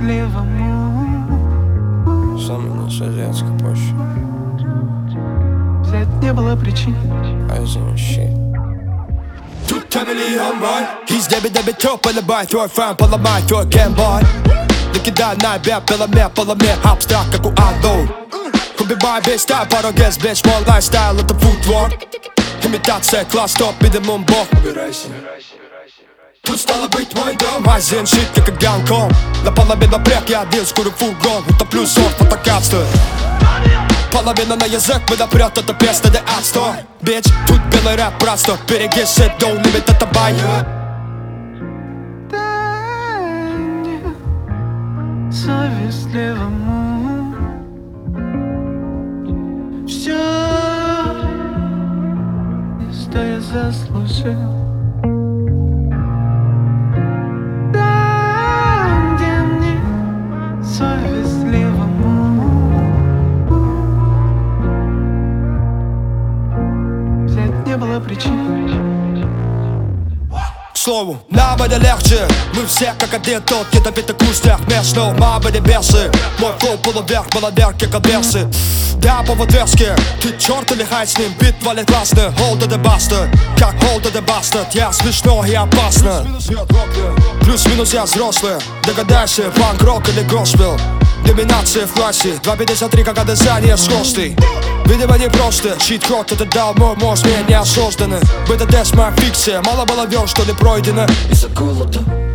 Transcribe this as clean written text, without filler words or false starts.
совестливому Сам советской почве. взять не было причин. А из-за вещей. He's debi töpele by throw fram på la my throw again boy. Likadant när jag spelar med på la med abstrakta gå ando. Kommer bara bäst där på dagens bitch small lifestyle och the footwork. I mitt atse klass upp i det munbok. Тут стало быть мой дом. Магазин shit как ганком. На половину брек я один скоро фургон. Это плюс от фотокапства. Половина на язык выдопрет, это песня, это отстой. Bitch, тут белый рэп просто. Береги shit, don't limit, это байя. Дай мне совестливому все, что я заслужил. Дай мне совестливому взять не было причин. К слову, нам это легче. Мы все как один тот, где-то пятикурсник местный. Мама не бесы. Мой флоу полуверх, маловерх, как обверсы. Да, по подвеске. Ты черт или хай с ним, бит валит классно. Hold the bastard, как hold the bastard. Я смешно и опасно. Плюс-минус я взрослый. Догадайся, панк-рок или госпел. Доминация в классе, 2.53 как одязание скоростей. Видимо не просто, чит-код это дал мой мозг, мне неосознанно. Бета-тест моя фикция, мало было вер, что ли пройдено. Из-за голода